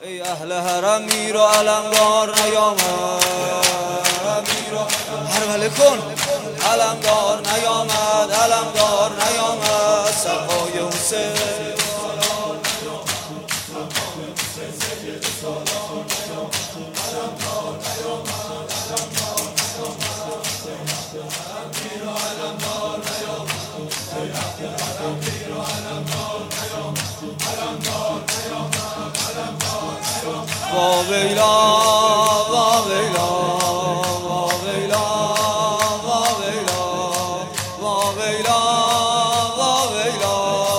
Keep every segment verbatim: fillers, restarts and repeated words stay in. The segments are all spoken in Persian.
ای اهل حرم میر و علمدار نیامد، هر وله کن علمدار نیامد، علمدار نیامد. سرهای حسین وا ویلا وا ویلا وا ویلا وا ویلا وا ویلا وا ویلا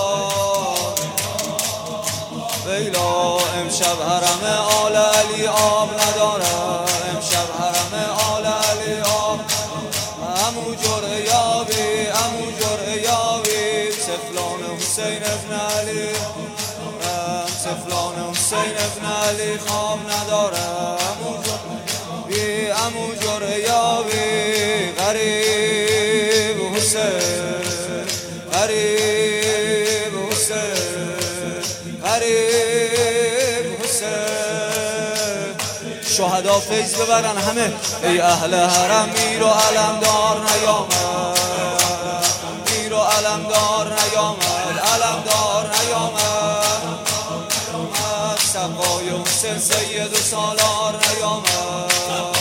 ویلا. امشب حرم آل علی آب نداره، امشب حرم آل علی آب. عمو جرعه یابی عمو جرعه یابی، سفلان حسین ابن علی، سفلان حسین ابن علی خواب نداره. عمو جرعه عمو جرعه یابی، غریب حسین غریب حسین غریب حسین. شهدا فیض ببرن همه. ای اهل حرم میر و علمدار نیامد، میر و علمدار نیامد، علمدار نیامد. سقای حسین سید و سالار نیامد،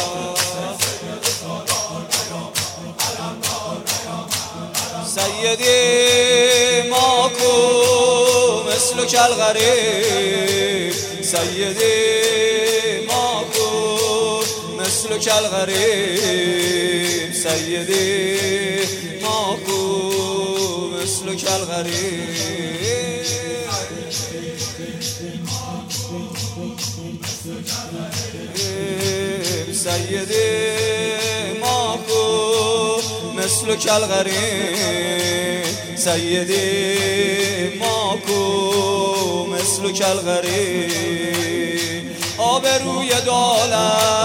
سیدی ما کو مثل کل غریب، سیدی ما کو مثل کل غریب، سیدی ما کو مثل کل غریب. سیدی ما کو مثل کل غریب، سیدی ما کو مثل کل غریب. آبروی دالم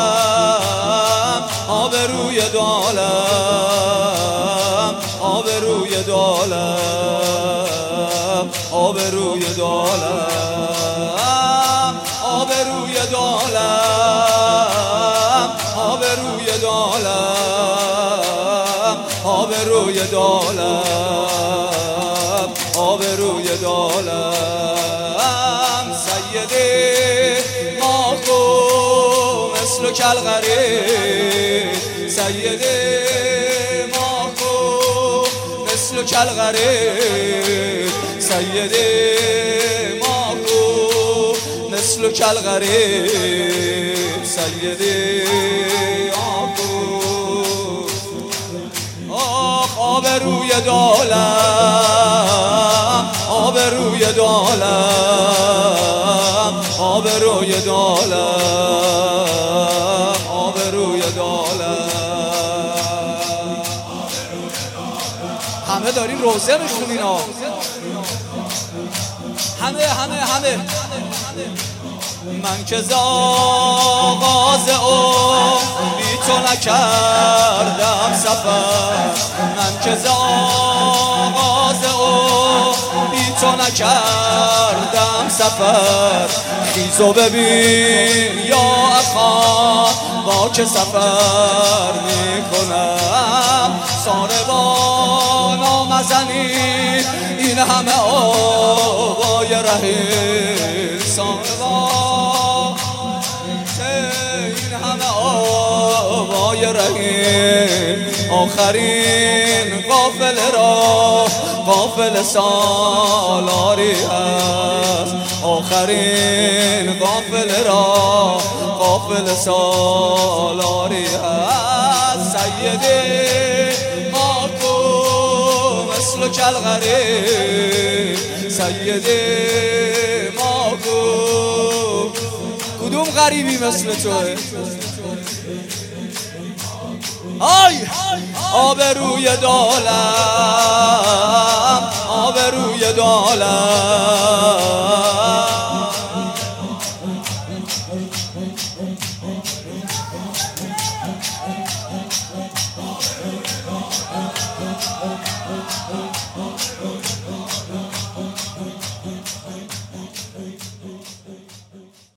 آبروی دالم آبروی دالم آبروی دالم آبروی دالم آبروی دالم آبروی دالم آبروی دالم. سیدی ما کو مثل کل غریب، سیدی ما کو مثل کل غریب، سیدی ما کو مثل کل غریب، سیدی آکو. آخ آبروی دالم آبروی دالم آبروی دالم آبروی دالم. همه داریم روزه میخونین ها، همه همه همه. من که ز آغاز عمر بی تو نکردم سفر، من که ز آغاز عمر بی تو نکردم سفر. خیز و ببین یا اخوان با که سفر میکنم. ساربانا مزنید این همه آوای رحیل، ساربان این همه آوای رحیل. آخرین قافله را قافل سالاری هست، آخرین قافله را قافل سالاری هست. سیدی ما کو مثل کل غریب، سیدی ما کو. کدوم غریبی مثل توه؟ آی آبروی دالم آبروی دالم